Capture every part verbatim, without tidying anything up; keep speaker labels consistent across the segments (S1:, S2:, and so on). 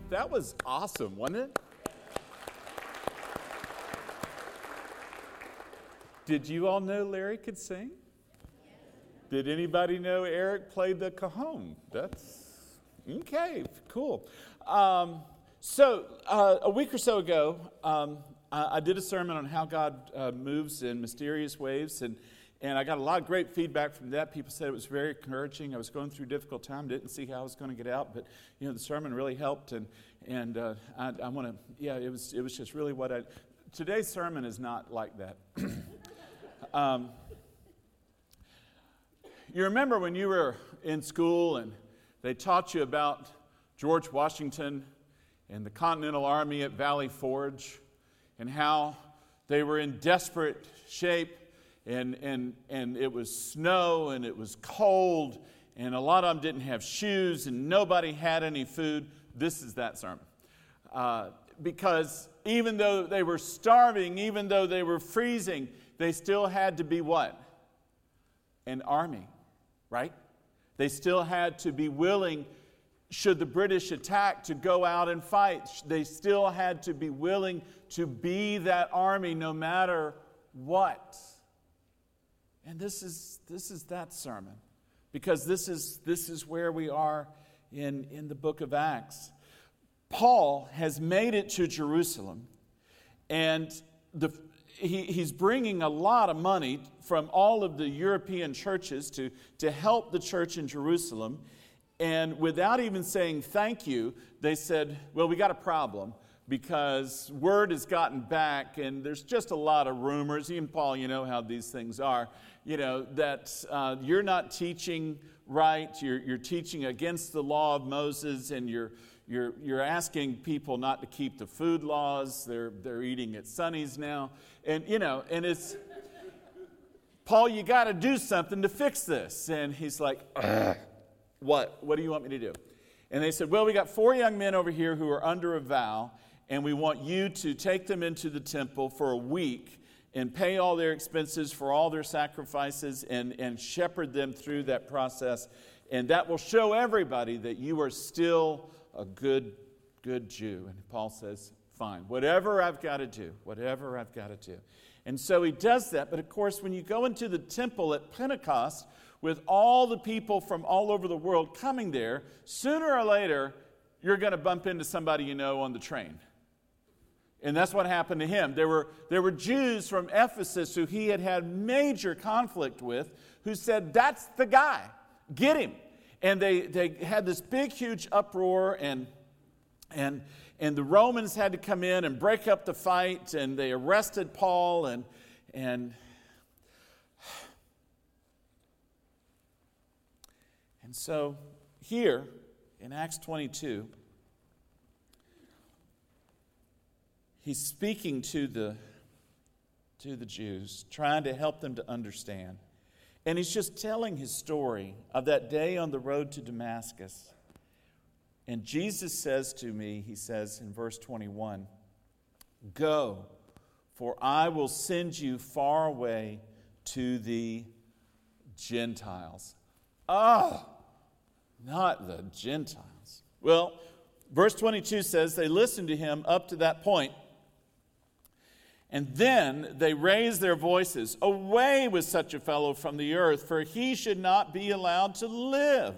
S1: That was awesome, wasn't it? Did you all know Larry could sing? Did anybody know Eric played the cajon? That's okay, cool. Um, so uh, a week or so ago, um, I, I did a sermon on how God uh, moves in mysterious ways, and and I got a lot of great feedback from that. People said it was very encouraging. I was going through a difficult time, didn't see how I was going to get out, but you know the sermon really helped, and and uh, I, I want to, yeah, it was it was just really what I. Today's sermon is not like that. um, you remember when you were in school and they taught you about George Washington and the Continental Army at Valley Forge and how they were in desperate shape, and, and, and it was snow and it was cold and a lot of them didn't have shoes and nobody had any food. This is that sermon. Uh, because even though they were starving, even though they were freezing, they still had to be what? An army, right? They still had to be willing, should the British attack, to go out and fight. They still had to be willing to be that army no matter what. And this is this is that sermon, because this is this is where we are in, in the book of Acts. Paul has made it to Jerusalem, and the He, he's bringing a lot of money from all of the European churches to, to help the church in Jerusalem. And without even saying thank you, they said, well, we got a problem because word has gotten back and there's just a lot of rumors. Even Paul, you know how these things are, you know, that uh, you're not teaching right. You're, you're teaching against the law of Moses, and you're You're, you're asking people not to keep the food laws. They're, they're eating at Sonny's now. And, you know, and it's, Paul, you got to do something to fix this. And he's like, what? What do you want me to do? And they said, well, we got four young men over here who are under a vow, and we want you to take them into the temple for a week and pay all their expenses for all their sacrifices and, and shepherd them through that process. And that will show everybody that you are still a good, good Jew. And Paul says, fine, whatever I've got to do, whatever I've got to do. And so he does that. But of course, when you go into the temple at Pentecost with all the people from all over the world coming there, sooner or later, you're going to bump into somebody you know on the train. And that's what happened to him. There were, there were Jews from Ephesus who he had had major conflict with who said, that's the guy, get him. And they, they had this big, huge uproar, and, and, and the Romans had to come in and break up the fight, and they arrested Paul. And, and, and so here in Acts twenty-two, he's speaking to the, to the Jews, trying to help them to understand. And he's just telling his story of that day on the road to Damascus. And Jesus says to me, he says in verse twenty-one, go, for I will send you far away to the Gentiles. Oh, not the Gentiles. Well, verse twenty-two says they listened to him up to that point. And then they raised their voices, away with such a fellow from the earth, for he should not be allowed to live.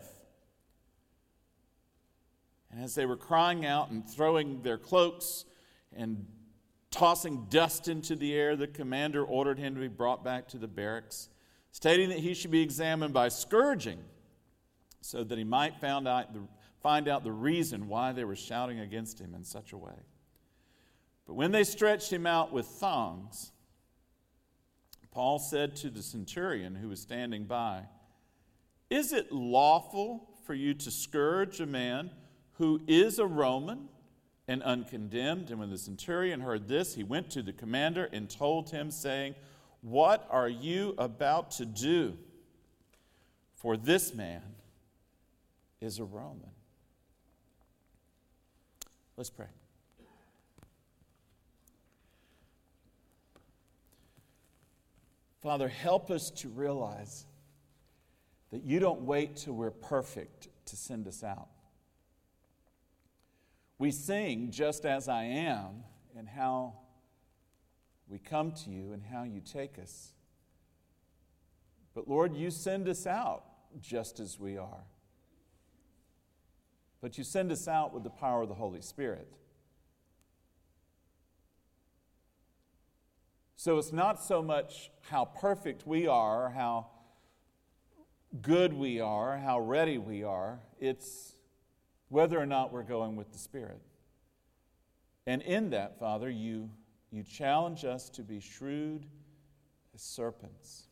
S1: And as they were crying out and throwing their cloaks and tossing dust into the air, the commander ordered him to be brought back to the barracks, stating that he should be examined by scourging, so that he might find out the, find out the reason why they were shouting against him in such a way. But when they stretched him out with thongs, Paul said to the centurion who was standing by, is it lawful for you to scourge a man who is a Roman and uncondemned? And when the centurion heard this, he went to the commander and told him, saying, what are you about to do? For this man is a Roman. Let's pray. Father, help us to realize that you don't wait till we're perfect to send us out. We sing Just As I Am, and how we come to you and how you take us. But Lord, you send us out just as we are. But you send us out with the power of the Holy Spirit. So it's not so much how perfect we are, how good we are, how ready we are. It's whether or not we're going with the Spirit. And in that, Father, you, you challenge us to be shrewd as serpents.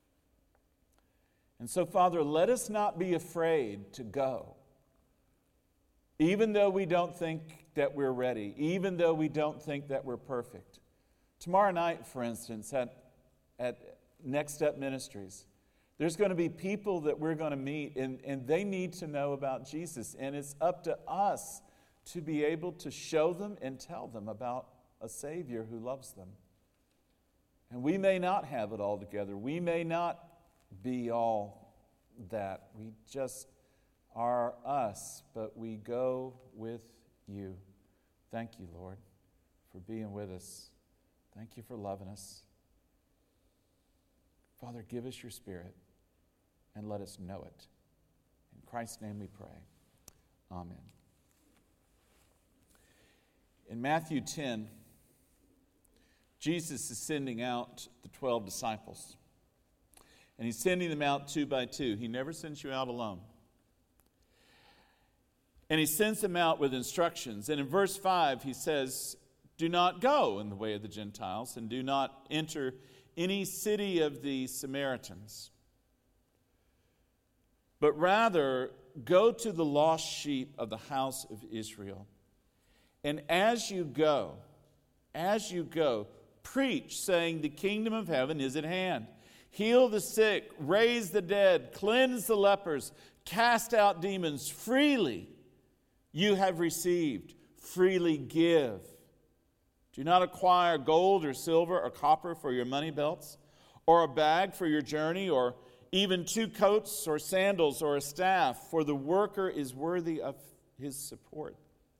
S1: And so, Father, let us not be afraid to go. Even though we don't think that we're ready, even though we don't think that we're perfect. Tomorrow night, for instance, at, at Next Step Ministries, there's going to be people that we're going to meet, and, and they need to know about Jesus. And it's up to us to be able to show them and tell them about a Savior who loves them. And we may not have it all together. We may not be all that. We just are us, but we go with you. Thank you, Lord, for being with us. Thank you for loving us. Father, give us your Spirit and let us know it. In Christ's name we pray. Amen. In Matthew ten, Jesus is sending out the twelve disciples. And he's sending them out two by two. He never sends you out alone. And he sends them out with instructions. And in verse five, he says, do not go in the way of the Gentiles, and do not enter any city of the Samaritans, but rather go to the lost sheep of the house of Israel. And as you go, as you go, preach, saying, the kingdom of heaven is at hand. Heal the sick, raise the dead, cleanse the lepers, cast out demons. Freely you have received, freely give. Do not acquire gold or silver or copper for your money belts, or a bag for your journey, or even two coats or sandals or a staff, for the worker is worthy of his support.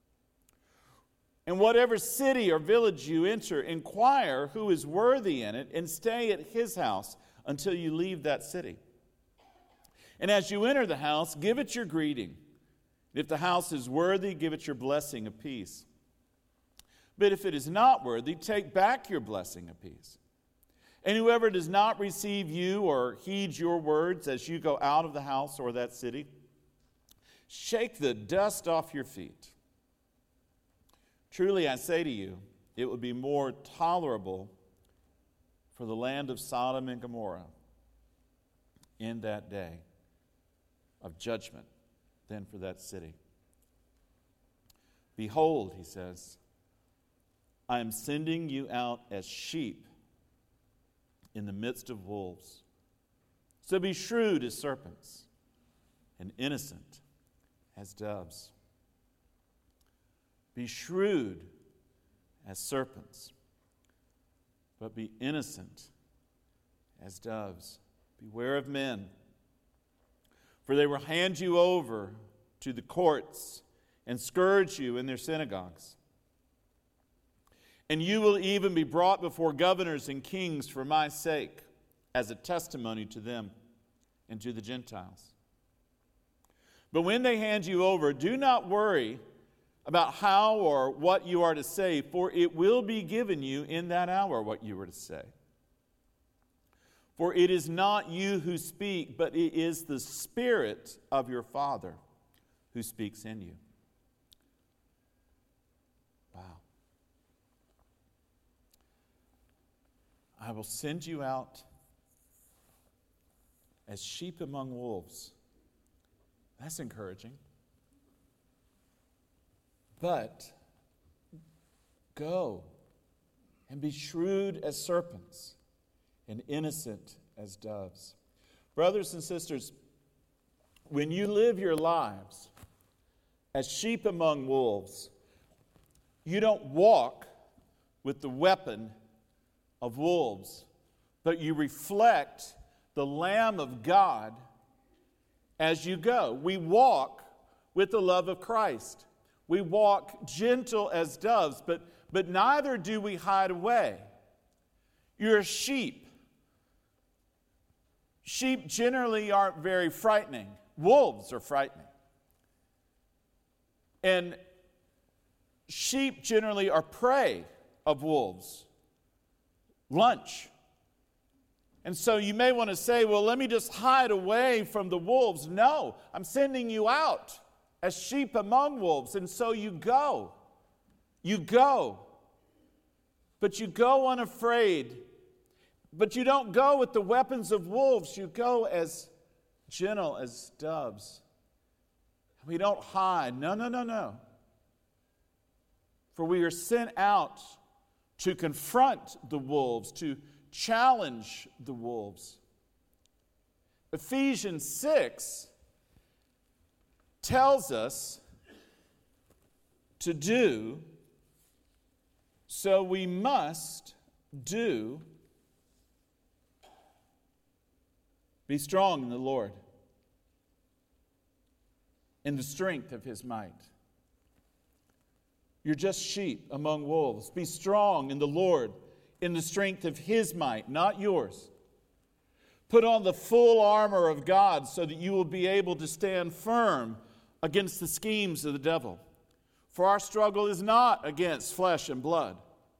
S1: In whatever city or village you enter, inquire who is worthy in it, and stay at his house until you leave that city. And as you enter the house, give it your greeting. If the house is worthy, give it your blessing of peace. But if it is not worthy, take back your blessing of peace. And whoever does not receive you or heed your words as you go out of the house or that city, shake the dust off your feet. Truly I say to you, it would be more tolerable for the land of Sodom and Gomorrah in that day of judgment than for that city. Behold, he says, I am sending you out as sheep in the midst of wolves. So be shrewd as serpents and innocent as doves. Be shrewd as serpents, but be innocent as doves. Beware of men, for they will hand you over to the courts and scourge you in their synagogues. And you will even be brought before governors and kings for my sake, as a testimony to them and to the Gentiles. But when they hand you over, do not worry about how or what you are to say, for it will be given you in that hour what you are to say. For it is not you who speak, but it is the Spirit of your Father who speaks in you. Wow. I will send you out as sheep among wolves. That's encouraging. But go and be shrewd as serpents and innocent as doves. Brothers and sisters, when you live your lives as sheep among wolves, you don't walk with the weapon of wolves, but you reflect the Lamb of God as you go. We walk with the love of Christ. We walk gentle as doves, but, but neither do we hide away. You're sheep. Sheep generally aren't very frightening. Wolves are frightening. And sheep generally are prey of wolves. Lunch. And so you may want to say, well, let me just hide away from the wolves. No, I'm sending you out as sheep among wolves. And so you go. You go. But you go unafraid. But you don't go with the weapons of wolves. You go as gentle as doves. We don't hide. No, no, no, no. For we are sent out to confront the wolves, to challenge the wolves. Ephesians six tells us to do, so we must do. Be strong in the Lord, in the strength of His might. You're just sheep among wolves. Be strong in the Lord, in the strength of His might, not yours. Put on the full armor of God so that you will be able to stand firm against the schemes of the devil. For our struggle is not against flesh and blood,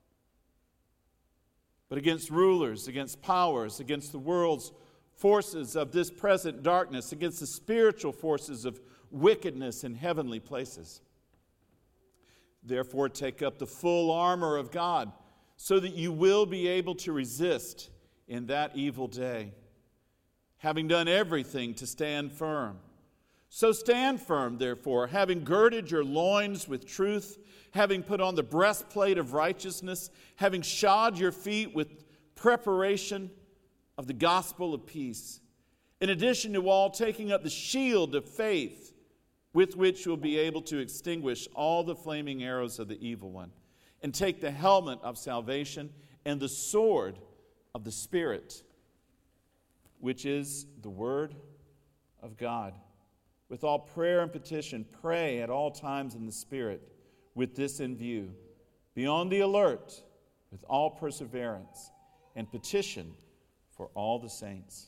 S1: but against rulers, against powers, against the world's forces of this present darkness, against the spiritual forces of wickedness in heavenly places. Therefore, take up the full armor of God, so that you will be able to resist in that evil day, having done everything to stand firm. So stand firm, therefore, having girded your loins with truth, having put on the breastplate of righteousness, having shod your feet with preparation of the gospel of peace. In addition to all, taking up the shield of faith, with which you'll be able to extinguish all the flaming arrows of the evil one, and take the helmet of salvation and the sword of the Spirit, which is the word of God. With all prayer and petition, pray at all times in the Spirit, with this in view. Be on the alert with all perseverance and petition for all the saints.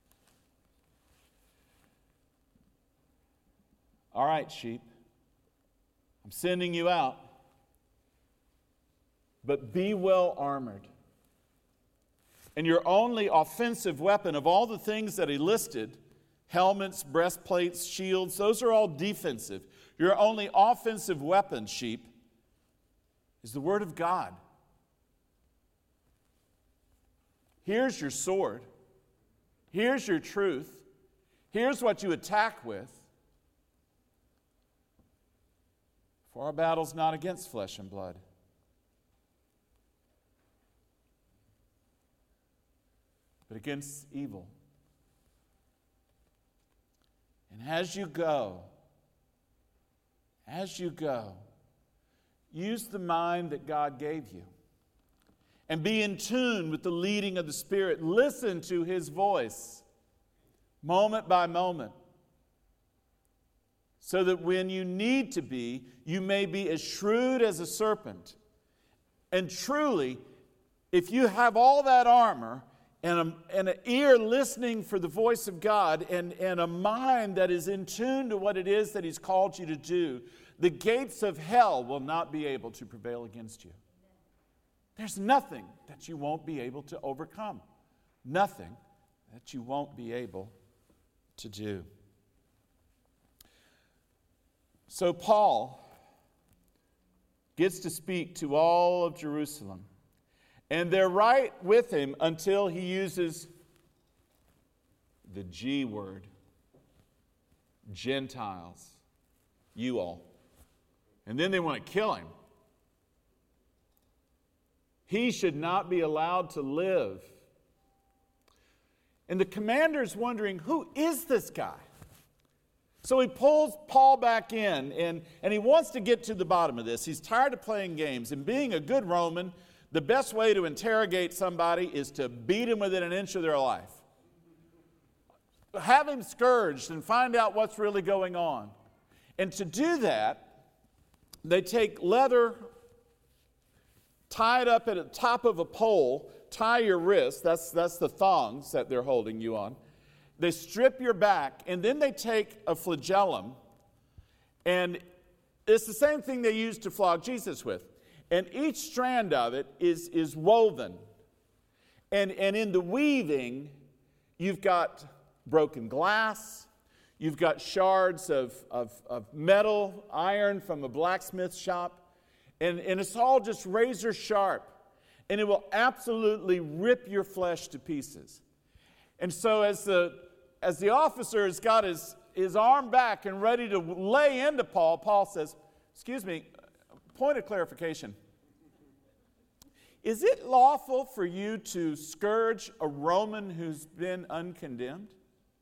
S1: All right, sheep, I'm sending you out, but be well armored. And your only offensive weapon of all the things that he listed, helmets, breastplates, shields, those are all defensive. Your only offensive weapon, sheep, is the Word of God. Here's your sword. Here's your truth. Here's what you attack with. For our battle's not against flesh and blood, but against evil. And as you go, as you go, use the mind that God gave you and be in tune with the leading of the Spirit. Listen to His voice moment by moment, so that when you need to be, you may be as shrewd as a serpent. And truly, if you have all that armor and, a, and an ear listening for the voice of God and, and a mind that is in tune to what it is that He's called you to do, the gates of hell will not be able to prevail against you. There's nothing that you won't be able to overcome. Nothing that you won't be able to do. So Paul gets to speak to all of Jerusalem. And they're right with him until he uses the G word. Gentiles. You all. And then they want to kill him. He should not be allowed to live. And the commander's wondering, who is this guy? So he pulls Paul back in, and, and he wants to get to the bottom of this. He's tired of playing games. And being a good Roman, the best way to interrogate somebody is to beat him within an inch of their life. Have him scourged and find out what's really going on. And to do that, they take leather, tie it up at the top of a pole, tie your wrist, that's, that's the thongs that they're holding you on. They strip your back, and then they take a flagellum, and it's the same thing they used to flog Jesus with. And each strand of it is, is woven. And, and in the weaving, you've got broken glass, you've got shards of, of, of metal, iron from a blacksmith shop, and, and it's all just razor sharp. And it will absolutely rip your flesh to pieces. And so as the, as the officer has got his, his arm back and ready to lay into Paul, Paul says, excuse me, point of clarification. Is it lawful for you to scourge a Roman who's been uncondemned?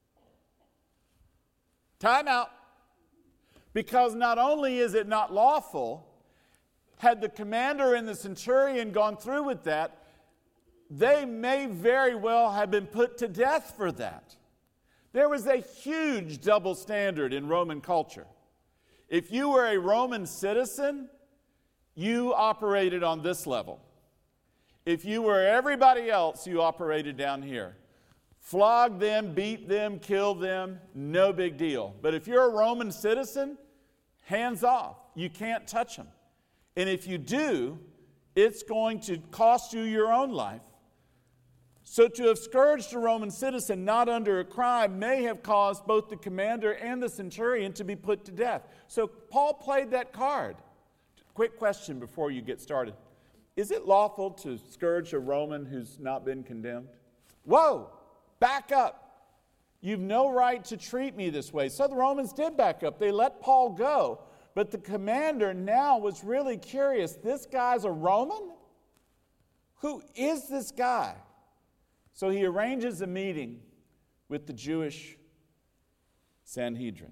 S1: Time out. Because not only is it not lawful, had the commander and the centurion gone through with that, they may very well have been put to death for that. There was a huge double standard in Roman culture. If you were a Roman citizen, you operated on this level. If you were everybody else, you operated down here. Flog them, beat them, kill them, no big deal. But if you're a Roman citizen, hands off. You can't touch them. And if you do, it's going to cost you your own life. So to have scourged a Roman citizen not under a crime may have caused both the commander and the centurion to be put to death. So Paul played that card. Quick question before you get started. Is it lawful to scourge a Roman who's not been condemned? Whoa, back up. You've no right to treat me this way. So the Romans did back up. They let Paul go. But the commander now was really curious. This guy's a Roman? Who is this guy? So he arranges a meeting with the Jewish Sanhedrin.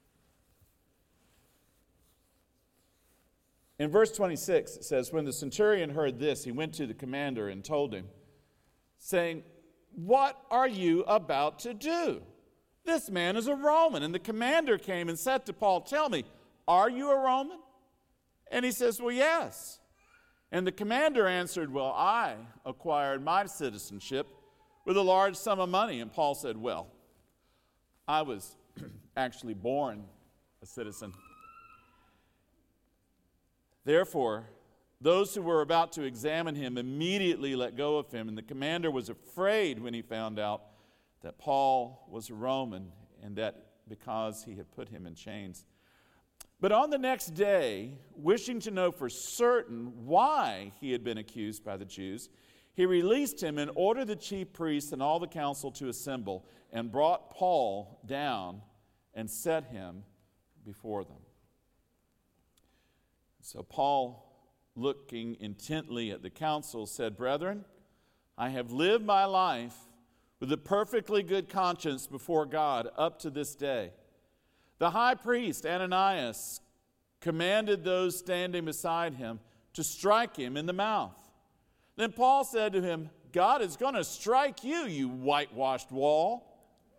S1: In verse twenty-six, it says, when the centurion heard this, he went to the commander and told him, saying, what are you about to do? This man is a Roman. And the commander came and said to Paul, tell me, are you a Roman? And he says, well, yes. And the commander answered, well, I acquired my citizenship with a large sum of money. And Paul said, well, I was actually born a citizen. Therefore, those who were about to examine him immediately let go of him, and the commander was afraid when he found out that Paul was a Roman, and that because he had put him in chains. But on the next day, wishing to know for certain why he had been accused by the Jews, he released him and ordered the chief priests and all the council to assemble, and brought Paul down and set him before them. So Paul, looking intently at the council, said, brethren, I have lived my life with a perfectly good conscience before God up to this day. The high priest, Ananias, commanded those standing beside him to strike him in the mouth. Then Paul said to him, God is going to strike you, you whitewashed wall.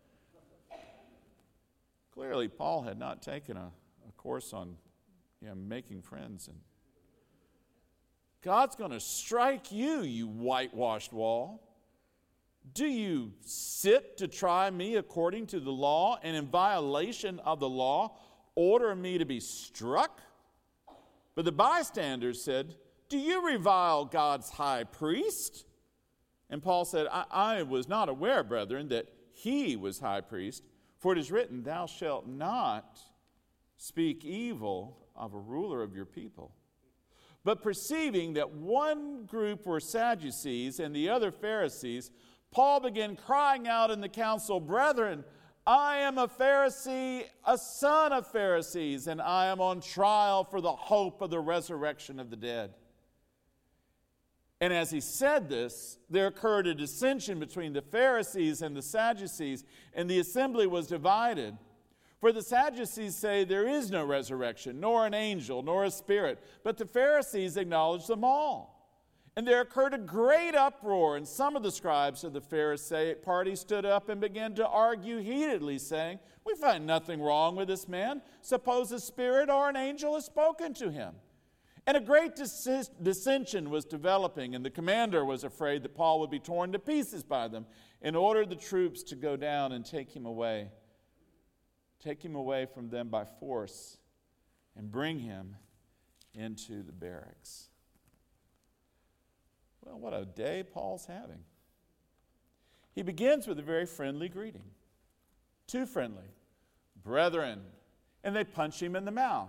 S1: Clearly, Paul had not taken a, a course on you know, making friends. And God's going to strike you, you whitewashed wall. Do you sit to try me according to the law, and in violation of the law order me to be struck? But the bystanders said, do you revile God's high priest? And Paul said, I, I was not aware, brethren, that he was high priest, for it is written, thou shalt not speak evil of a ruler of your people. But perceiving that one group were Sadducees and the other Pharisees, Paul began crying out in the council, brethren, I am a Pharisee, a son of Pharisees, and I am on trial for the hope of the resurrection of the dead. And as he said this, there occurred a dissension between the Pharisees and the Sadducees, and the assembly was divided. For the Sadducees say there is no resurrection, nor an angel, nor a spirit, but the Pharisees acknowledge them all. And there occurred a great uproar, and some of the scribes of the Pharisaic party stood up and began to argue heatedly, saying, "We find nothing wrong with this man. Suppose a spirit or an angel has spoken to him." And a great dis- dissension was developing, and the commander was afraid that Paul would be torn to pieces by them, and ordered the troops to go down and take him away, take him away from them by force, and bring him into the barracks. Well, what a day Paul's having. He begins with a very friendly greeting. Too friendly. Brethren. And they punch him in the mouth.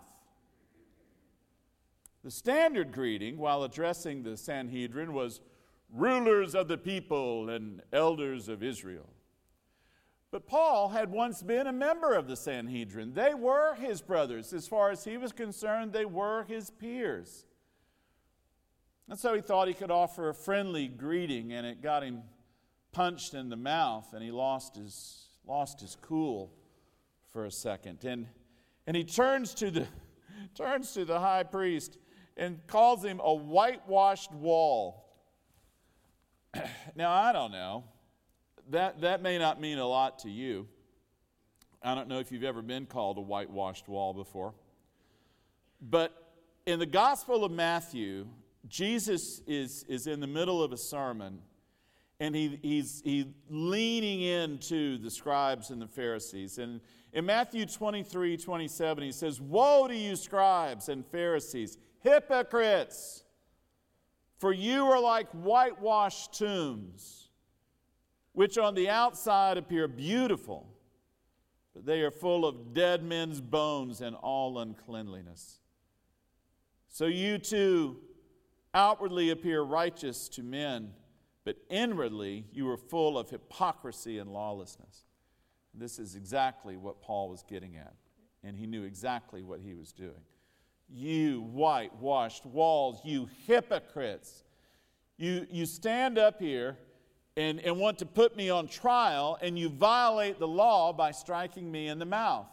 S1: The standard greeting while addressing the Sanhedrin was rulers of the people and elders of Israel. But Paul had once been a member of the Sanhedrin. They were his brothers. As far as he was concerned, they were his peers. And so he thought he could offer a friendly greeting, and it got him punched in the mouth, and he lost his lost his cool for a second. And and he turns to the turns to the high priest and calls him a whitewashed wall. Now, I don't know. That that may not mean a lot to you. I don't know if you've ever been called a whitewashed wall before. But in the Gospel of Matthew, Jesus is, is in the middle of a sermon, and he, he's, he's leaning into the scribes and the Pharisees. And in Matthew twenty-three, twenty-seven, he says, "Woe to you, scribes and Pharisees, hypocrites! For you are like whitewashed tombs, which on the outside appear beautiful, but they are full of dead men's bones and all uncleanliness. So you too outwardly appear righteous to men, but inwardly you are full of hypocrisy and lawlessness." This is exactly what Paul was getting at, and he knew exactly what he was doing. You whitewashed walls, you hypocrites. You, you stand up here and, and want to put me on trial, and you violate the law by striking me in the mouth.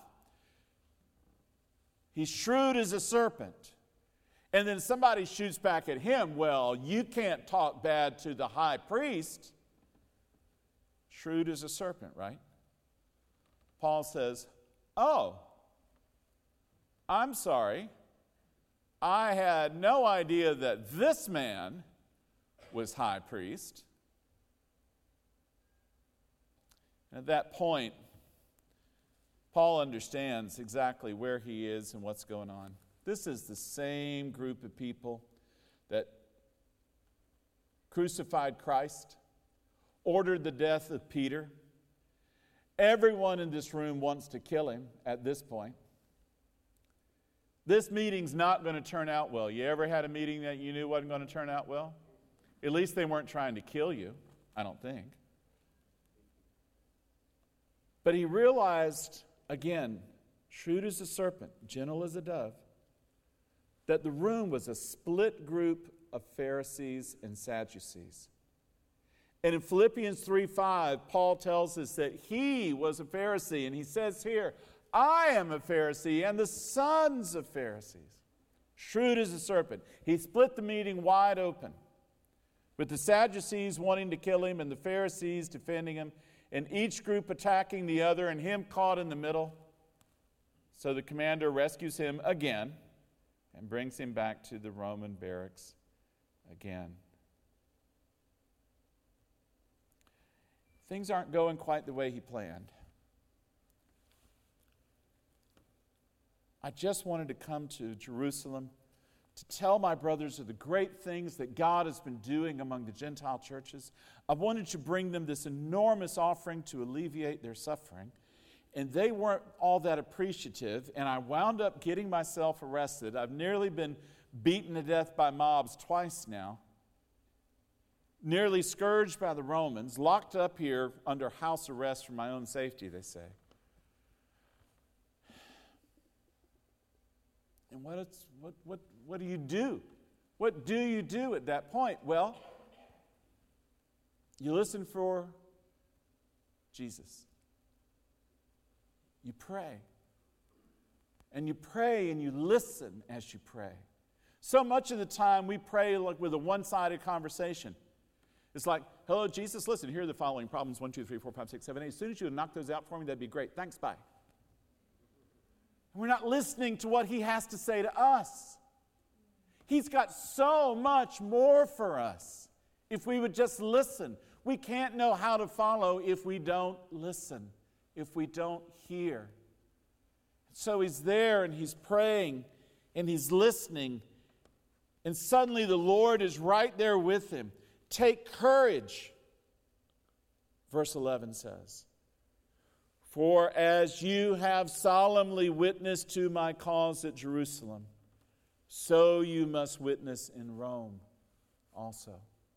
S1: He's shrewd as a serpent. And then somebody shoots back at him, "Well, you can't talk bad to the high priest." Shrewd as a serpent, right? Paul says, "Oh, I'm sorry. I had no idea that this man was high priest." At that point, Paul understands exactly where he is and what's going on. This is the same group of people that crucified Christ, ordered the death of Peter. Everyone in this room wants to kill him at this point. This meeting's not going to turn out well. You ever had a meeting that you knew wasn't going to turn out well? At least they weren't trying to kill you, I don't think. But he realized, again, shrewd as a serpent, gentle as a dove, that the room was a split group of Pharisees and Sadducees. And in Philippians three five, Paul tells us that he was a Pharisee, and he says here, "I am a Pharisee and the sons of Pharisees." Shrewd as a serpent. He split the meeting wide open, with the Sadducees wanting to kill him and the Pharisees defending him, and each group attacking the other and him caught in the middle. So the commander rescues him again and brings him back to the Roman barracks again. Things aren't going quite the way he planned. I just wanted to come to Jerusalem to tell my brothers of the great things that God has been doing among the Gentile churches. I wanted to bring them this enormous offering to alleviate their suffering. And they weren't all that appreciative, and I wound up getting myself arrested. I've nearly been beaten to death by mobs twice now, nearly scourged by the Romans, locked up here under house arrest for my own safety, they say. And what, it's, what, what, what do you do? What do you do at that point? Well, you listen for Jesus. You pray. And you pray and you listen as you pray. So much of the time we pray like with a one-sided conversation. It's like, hello, Jesus, listen, here are the following problems, one, two, three, four, five, six, seven, eight. As soon as you would knock those out for me, that'd be great. Thanks, bye. And we're not listening to what he has to say to us. He's got so much more for us if we would just listen. We can't know how to follow if we don't listen, if we don't hear. So he's there and he's praying and he's listening. And suddenly the Lord is right there with him. Take courage, verse eleven says. For as you have solemnly witnessed to my cause at Jerusalem, so you must witness in Rome also.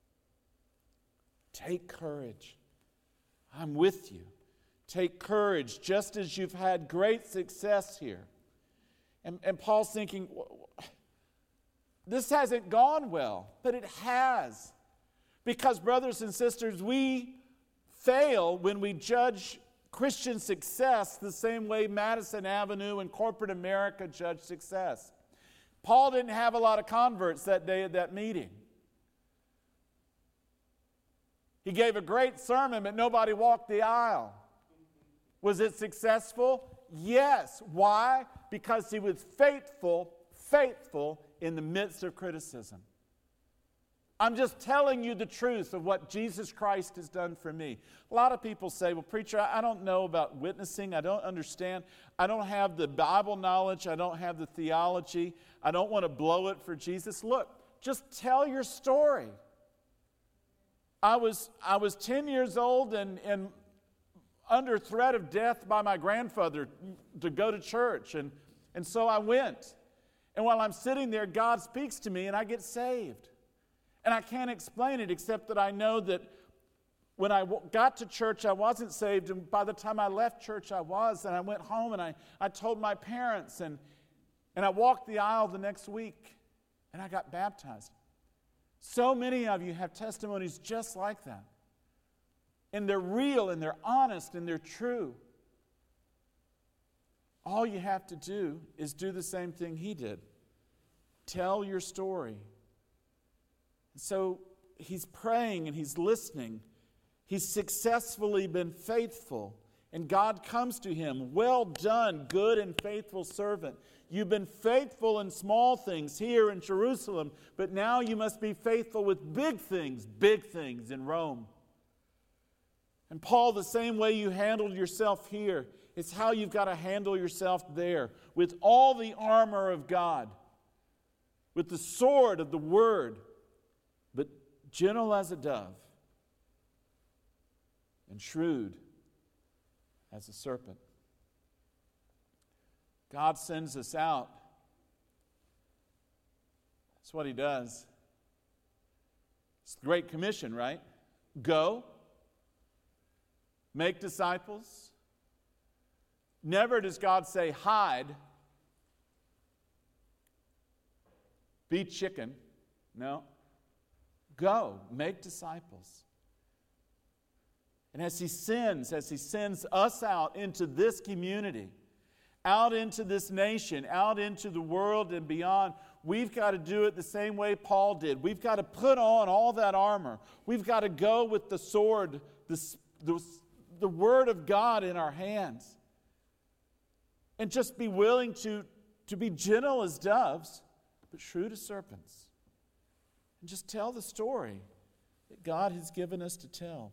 S1: Take courage. I'm with you. Take courage, just as you've had great success here. And, and Paul's thinking, this hasn't gone well, but it has. Because, brothers and sisters, we fail when we judge Christian success the same way Madison Avenue and corporate America judge success. Paul didn't have a lot of converts that day at that meeting. He gave a great sermon, but nobody walked the aisle. Was it successful? Yes. Why? Because he was faithful, faithful in the midst of criticism. I'm just telling you the truth of what Jesus Christ has done for me. A lot of people say, well, preacher, I don't know about witnessing. I don't understand. I don't have the Bible knowledge. I don't have the theology. I don't want to blow it for Jesus. Look, just tell your story. I was, I was ten years old and, and under threat of death by my grandfather to go to church. And, and so I went. And while I'm sitting there, God speaks to me and I get saved. And I can't explain it except that I know that when I w- got to church, I wasn't saved. And by the time I left church, I was. And I went home and I, I told my parents. And, and I walked the aisle the next week. And I got baptized. So many of you have testimonies just like that. And they're real and they're honest and they're true. All you have to do is do the same thing he did. Tell your story. So he's praying and he's listening. He's successfully been faithful. And God comes to him. Well done, good and faithful servant. You've been faithful in small things here in Jerusalem, but now you must be faithful with big things, big things in Rome. And Paul, the same way you handled yourself here, it's how you've got to handle yourself there, with all the armor of God, with the sword of the Word, but gentle as a dove and shrewd as a serpent. God sends us out. That's what he does. It's the Great Commission, right? Go. Make disciples. Never does God say, hide. Be chicken. No. Go. Make disciples. And as he sends, as he sends us out into this community, out into this nation, out into the world and beyond, we've got to do it the same way Paul did. We've got to put on all that armor. We've got to go with the sword, the, the, the Word of God in our hands. And just be willing to, to be gentle as doves, but shrewd as serpents. And just tell the story that God has given us to tell.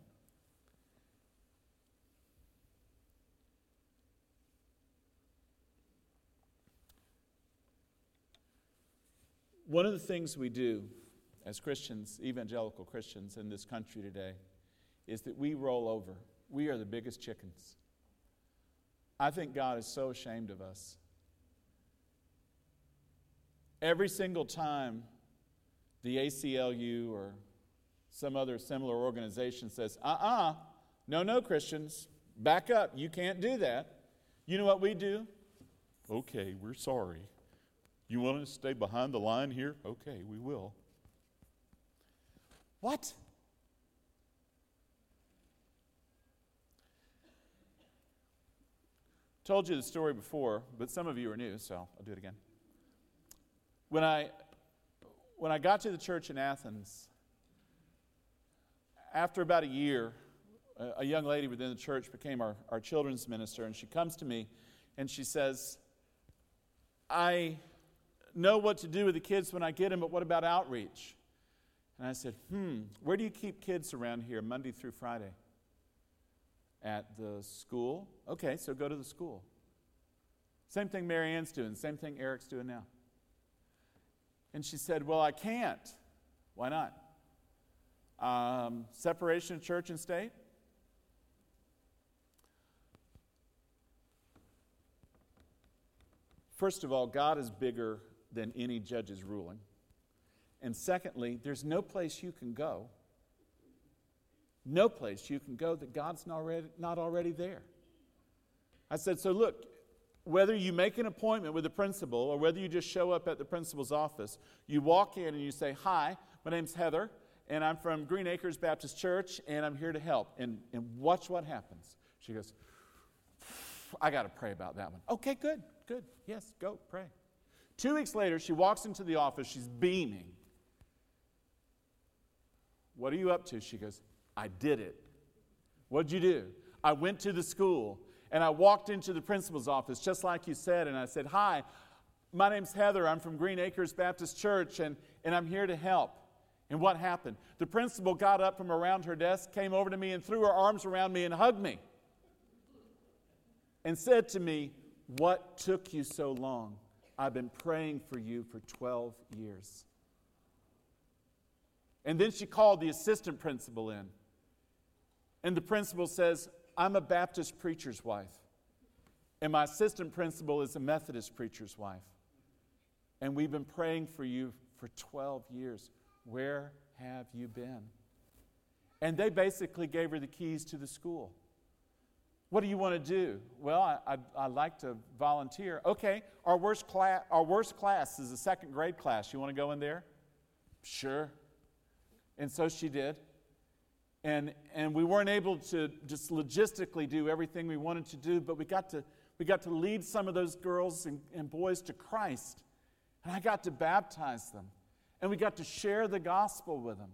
S1: One of the things we do as Christians, evangelical Christians in this country today, is that we roll over. We are the biggest chickens. I think God is so ashamed of us. Every single time the A C L U or some other similar organization says, uh-uh, no, no, Christians, back up, you can't do that. You know what we do? Okay, we're sorry. You want us to stay behind the line here? Okay, we will. What? Told you the story before, but some of you are new, so I'll do it again. When I when I got to the church in Athens, after about a year, a, a young lady within the church became our, our children's minister, and she comes to me and she says, I know what to do with the kids when I get them, but what about outreach? And I said, hmm, where do you keep kids around here Monday through Friday? At the school? Okay, so go to the school. Same thing Mary Ann's doing, same thing Eric's doing now. And she said, well, I can't. Why not? Um, separation of church and state? First of all, God is bigger than any judge's ruling. And secondly, there's no place you can go, no place you can go that God's not already, not already there. I said, so look, whether you make an appointment with the principal or whether you just show up at the principal's office, you walk in and you say, hi, my name's Heather, and I'm from Green Acres Baptist Church, and I'm here to help. And, and watch what happens. She goes, I got to pray about that one. Okay, good, good. Yes, go, pray. Two weeks later, she walks into the office. She's beaming. What are you up to? She goes, I did it. What'd you do? I went to the school, and I walked into the principal's office, just like you said, and I said, hi, my name's Heather. I'm from Green Acres Baptist Church, and, and I'm here to help. And what happened? The principal got up from around her desk, came over to me, and threw her arms around me and hugged me and said to me, what took you so long? I've been praying for you for twelve years. And then she called the assistant principal in. And the principal says, I'm a Baptist preacher's wife. And my assistant principal is a Methodist preacher's wife. And we've been praying for you for twelve years. Where have you been? And they basically gave her the keys to the school. What do you want to do? Well, I, I'd, I'd like to volunteer. Okay, our worst, class, our worst class is a second grade class. You want to go in there? Sure. And so she did. And, and we weren't able to just logistically do everything we wanted to do, but we got to, we got to lead some of those girls and, and boys to Christ. And I got to baptize them. And we got to share the gospel with them.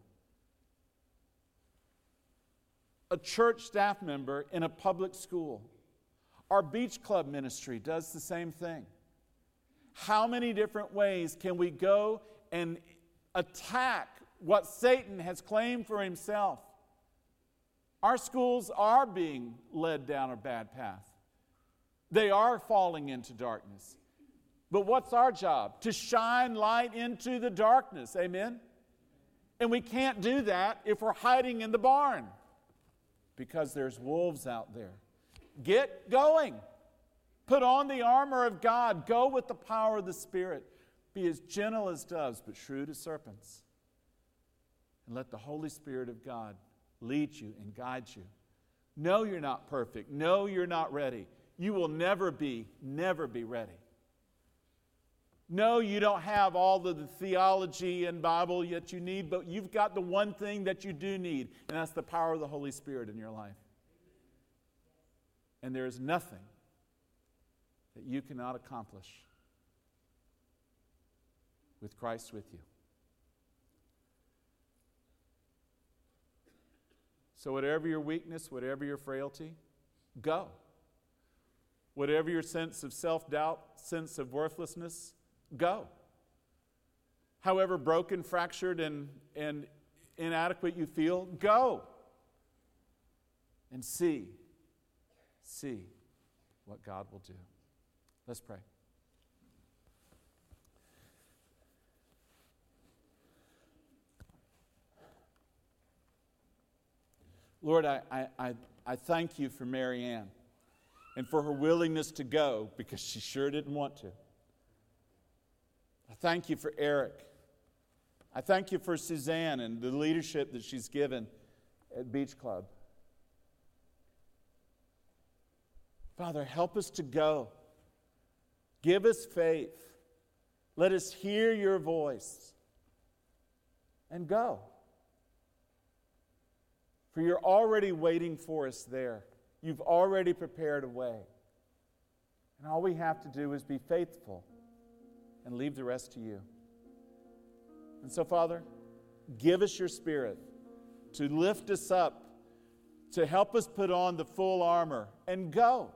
S1: A church staff member in a public school. Our beach club ministry does the same thing. How many different ways can we go and attack what Satan has claimed for himself? Our schools are being led down a bad path. They are falling into darkness. But what's our job? To shine light into the darkness. Amen? And we can't do that if we're hiding in the barn, because there's wolves out there. Get going. Put on the armor of God. Go with the power of the Spirit. Be as gentle as doves, but shrewd as serpents. And let the Holy Spirit of God lead you and guide you. No, you're not perfect. No, you're not ready. You will never be, never be ready. No, you don't have all of the theology and Bible yet you need, but you've got the one thing that you do need, and that's the power of the Holy Spirit in your life. And there is nothing that you cannot accomplish with Christ with you. So whatever your weakness, whatever your frailty, go. Whatever your sense of self-doubt, sense of worthlessness, go. However broken, fractured, and, and inadequate you feel, go. And see, see what God will do. Let's pray. Lord, I, I, I thank you for Mary Ann and for her willingness to go, because she sure didn't want to. I thank you for Eric. I thank you for Suzanne and the leadership that she's given at Beach Club. Father, help us to go. Give us faith. Let us hear your voice and go. For you're already waiting for us there. You've already prepared a way. And all we have to do is be faithful and leave the rest to you. And so, Father, give us your Spirit to lift us up, to help us put on the full armor and go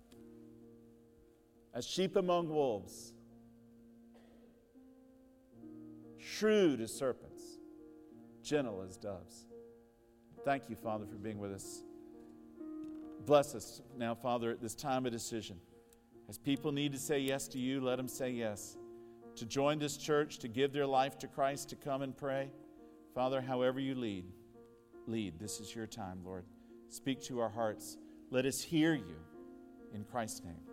S1: as sheep among wolves, shrewd as serpents, gentle as doves. Thank you, Father, for being with us. Bless us now, Father, at this time of decision. As people need to say yes to you, let them say yes. To join this church, to give their life to Christ, to come and pray. Father, however you lead, lead. This is your time, Lord. Speak to our hearts. Let us hear you in Christ's name.